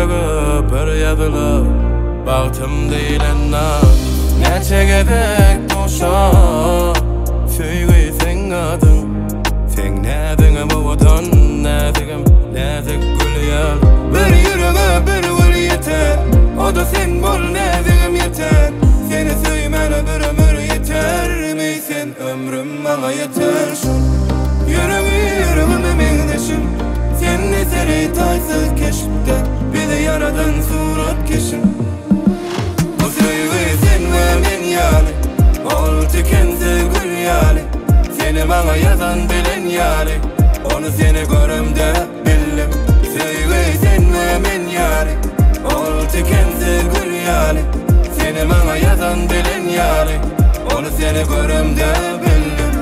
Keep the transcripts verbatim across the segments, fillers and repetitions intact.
yüreği bir yazılı Bağtım deyilen naz Neçe gedek doşa Söygü sen adın Sen nedigim uğudun Nedigim nedik gül yal Bir yüreği bir gül yeter O da sen bol nedigim yeter Seni söymene bir ömür yeter mi sen ömrüm bana yeter Yüreği yüreğime mengdeşim Sen eseri taysız keşifte Bizi yaradın surat keşim Bu söygü sen ve men yali Ol tükensiz gül yali Seni bana yazan bilen yali Onu seni görümde bildim Söygü sen ve men yali Ol tükensiz gül yali Seni bana yazan bilen yali Onu seni görümde bildim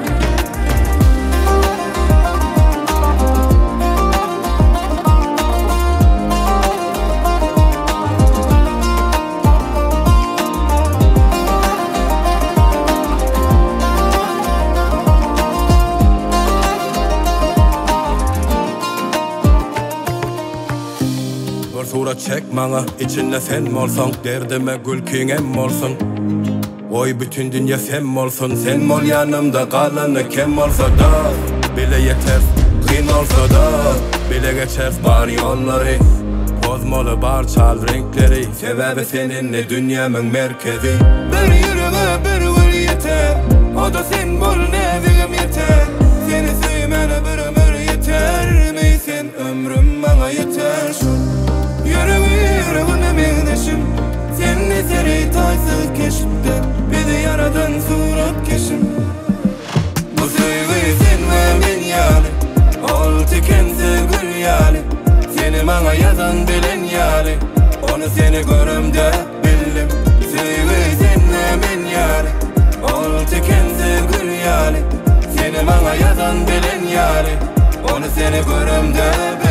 Bir surat çek bana, içinde sen olsan Derdime gülkün em olsun Oy bütün dünya sen olsun Sen mol yanımda kalanı kim olsa da Bile yeter, kın olsa da Bile geçer bar yolları Bozmalı bar çal renkleri Sebebi seninle dünyamın merkezi Bir yüreğe bir gül yeter O da sen bol nedigim yeter Seni söymene bir ömür yeter mi sen ömrüm bana yeter Yüreği yüreğime mengdeşim Sen eseri taysız keşifte Bizi yaradın surat keşim Bu söygü sen ve men yali Ol tükensiz gül yali Seni bana yazan bilen yali Onu seni görümde bildim Söygü sen ve men yali Ol tükensiz gül yali Seni bana yazan bilen yali Onu seni görümde bildim